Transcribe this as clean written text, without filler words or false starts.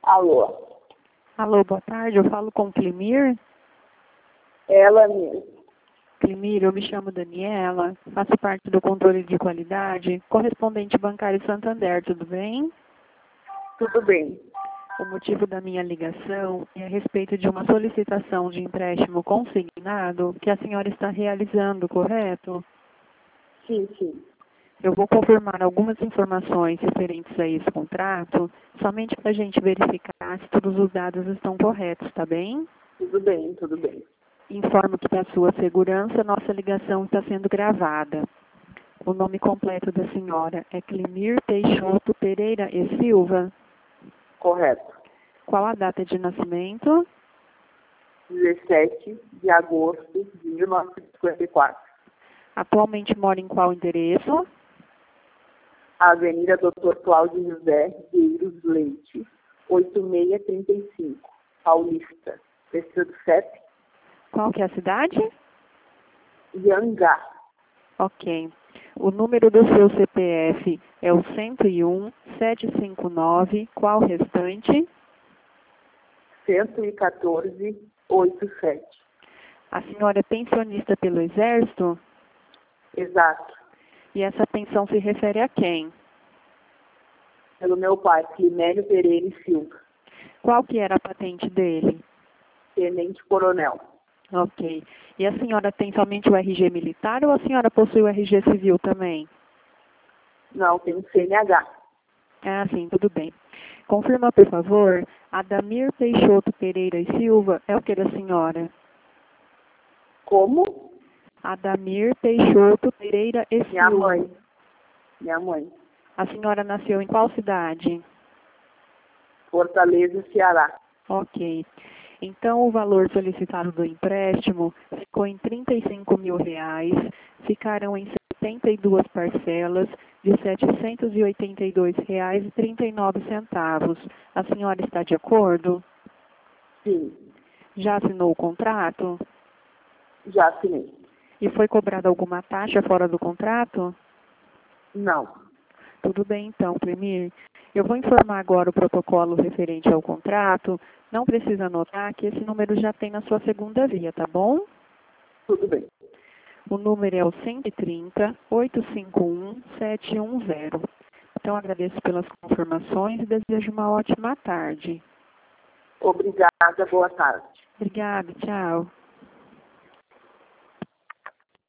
Alô? Alô, boa tarde. Eu falo com Climir. Ela mesmo. Climir, eu me chamo Daniela, faço parte do controle de qualidade, correspondente bancário Santander, tudo bem? Tudo bem. O motivo da minha ligação é a respeito de uma solicitação de empréstimo consignado que a senhora está realizando, correto? Sim, sim. Eu vou confirmar algumas informações referentes a esse contrato, somente para a gente verificar se todos os dados estão corretos, tá bem? Tudo bem, tudo bem. Informo que, para sua segurança, nossa ligação está sendo gravada. O nome completo da senhora é Climir Peixoto Pereira e Silva. Correto. Qual a data de nascimento? 17 de agosto de 1954. Atualmente mora em qual endereço? Avenida Dr. Cláudio José Gueiros Leite, 8635, Paulista. Precisa do CEP? Qual que é a cidade? Iangá. Ok. O número do seu CPF é o 101-759. Qual o restante? 11487. A senhora é pensionista pelo Exército? Exato. E essa pensão se refere a quem? Pelo meu pai, Climélio Pereira e Silva, Qual que era a patente dele? tenente coronel. Ok. E a senhora tem somente o RG militar ou a senhora possui o RG civil também? Não, tem um CNH. Ah, sim, tudo bem. Confirma, por favor, Adamir Peixoto Pereira e Silva é o que da senhora? Como? Adamir Peixoto Pereira e Minha Silva. mãe. Minha mãe. A senhora nasceu em qual cidade? Fortaleza, Ceará. Ok. Então, o valor solicitado do empréstimo ficou em R$ 35 mil. Ficaram em 72 parcelas de R$ 782,39. A senhora está de acordo? Sim, Já assinou o contrato? já assinei. E foi cobrada alguma taxa fora do contrato? Não. Tudo bem, então, Clemir. Eu vou informar agora o protocolo referente ao contrato. Não precisa anotar que esse número já tem na sua segunda via, tá bom? Tudo bem. O número é o 130-851-710. Então, agradeço pelas confirmações e desejo uma ótima tarde. Obrigada, boa tarde. Obrigada, tchau.